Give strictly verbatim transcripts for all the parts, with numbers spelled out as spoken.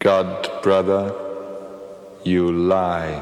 God, brother, you lie.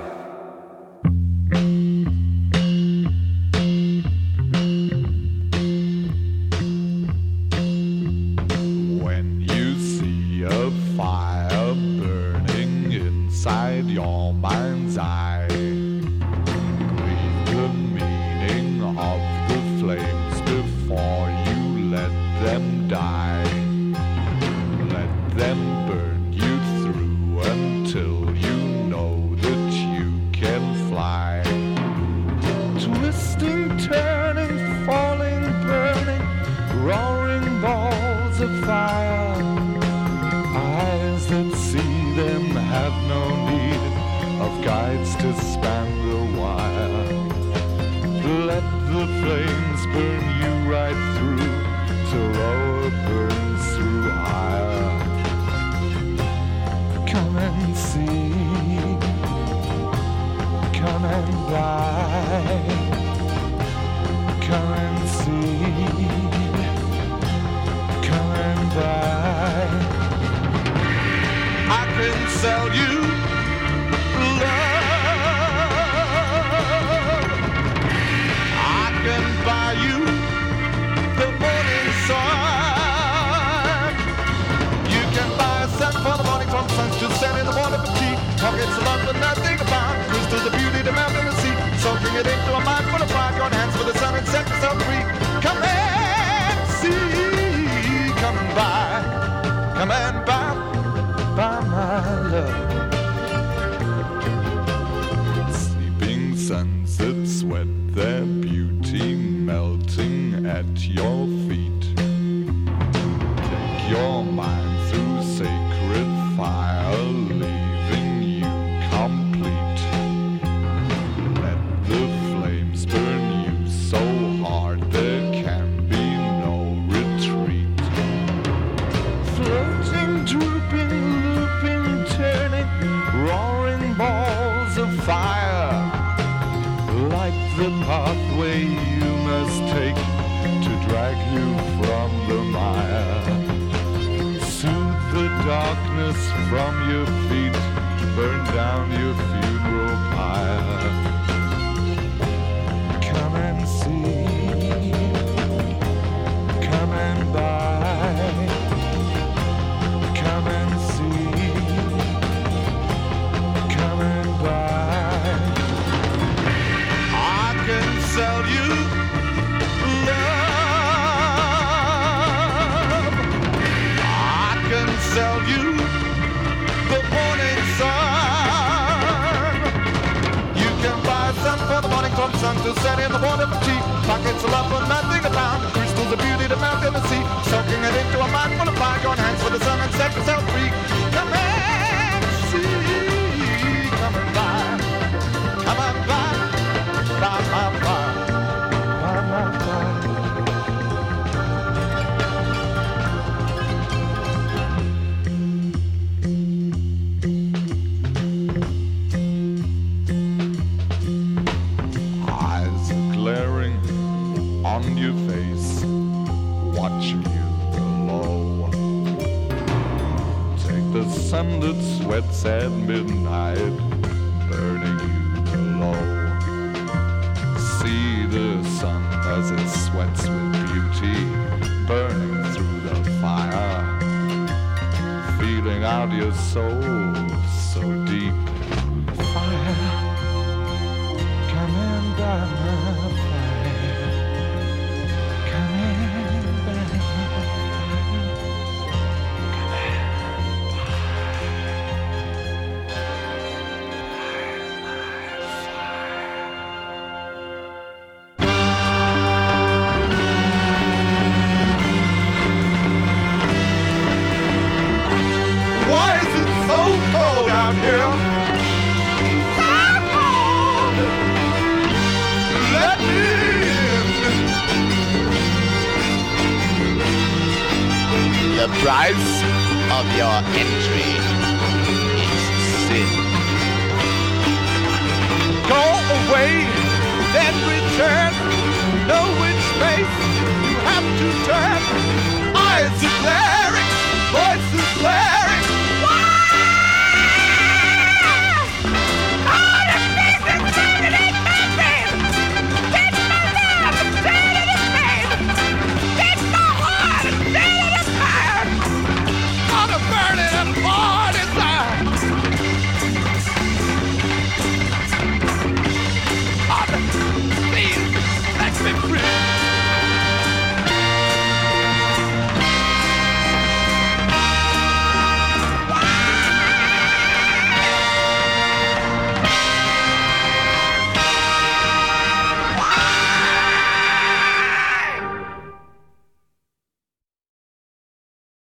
When you see a fire burning inside your mind's eye, read the meaning of the flames before you let them die. Let them burn you through until you know that you can fly. Twisting, turning, falling, burning, roaring balls of fire. Eyes that see them have no need of guides to span the wire. Let the flames burn you right through till lower burns through higher. Come and see, come and buy, come and see, come and buy. I can sell you love, I can buy you the morning sun. You can buy a sun for the morning from sun to set in the water for tea. Pockets of love but nothing about crystals, the beauty, the mouth and the sea. Soaking it into a mind full of pride. Join hands for the sun and set yourself free. Come and see, come and buy, come and buy, buy my love. Sleeping sunsets sweat their beauty melting at your feet. Take your mind through sacred fire, leaving you complete. Let the flames burn you so hard there can be no retreat. Floating, drooping, looping, turning, roaring balls of fire. Like the pathway you must take to drag you from the mire. Soothe the darkness from your feet, burn down your funeral pyre. Come and see, come and buy, come and see, come and buy. I can sell you love, I can sell you the morning sun. You can buy sun for the morning from sun to set in the water for tea. Pockets of love for nothing about crystals of beauty, the mouth and the sea. Soaking it into a mind full of fire. Join hands for the sun and set yourself free. Come and see, come and buy, come and buy, buy, buy, buy, buy, buy, buy. Eyes glaring on your face, watching you below. Take the sun that sweats at midnight, burning you below. See the sun as it sweats with beauty, burning through the fire. Feeling out your soul so deep. Fire, come and burn my fire. Come and burn my fire. Why is it so cold out here? So cold. Let me in. The price of your entry is sin. Go away, then return. Know which face you have to turn. Eyes are glaring, voices